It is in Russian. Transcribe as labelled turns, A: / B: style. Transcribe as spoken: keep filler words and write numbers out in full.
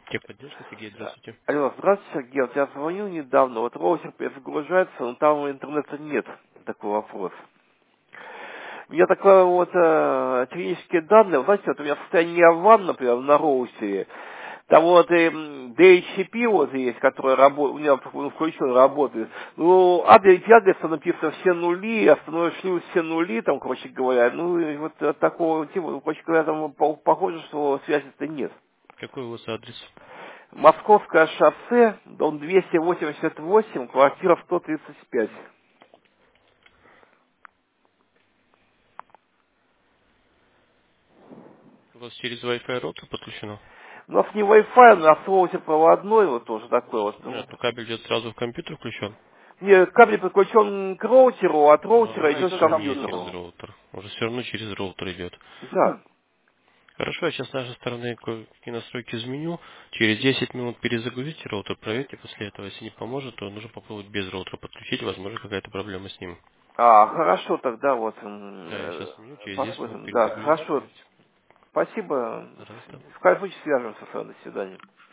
A: Техподдержка, Сергей, здравствуйте.
B: Алло, здравствуйте, Сергей. Вот я звонил недавно, вот роутер перезагружается, но там интернета нет. Такой вопрос. У меня такое вот э, технические данные, вот знаете, вот у меня состояние ван, например, на роутере. Там вот эм, ди эйч си пи вот есть, который работает, у меня он включен, работает. Ну, адрес, адрес написано все нули, основной шлюз все нули, там, короче говоря. Ну, и вот от такого типа, ну, короче говоря, там по- похоже, что связи-то нет.
A: Какой у вас адрес?
B: Московское шоссе, дом двести восемьдесят восемь, квартира сто тридцать пять.
A: У вас через Wi-Fi роутер подключено?
B: У нас не Wi-Fi, у нас роутер проводной, вот тоже такой вот.
A: Нет,
B: Ну,
A: ну кабель идет сразу в компьютер включен.
B: мне кабель подключен к роутеру, от
A: Но
B: роутера
A: уже
B: идет к
A: все равно не через
B: компьютеру.
A: роутер. Уже все равно через роутер идет.
B: Да.
A: Хорошо, я сейчас с нашей стороны кое-какие настройки изменю. Через десять минут перезагрузите роутер, проверьте после этого. Если не поможет, то нужно попробовать без роутера подключить. Возможно, какая-то проблема с ним.
B: А, хорошо, тогда вот м,
A: Да, я сейчас
B: э,
A: изменю. Через десять минут
B: посмотрим. Да,
A: перезагрузите,
B: хорошо.
A: проверьте.
B: Спасибо.
A: Пожалуйста.
B: В каждом случае свяжемся с вами. До свидания.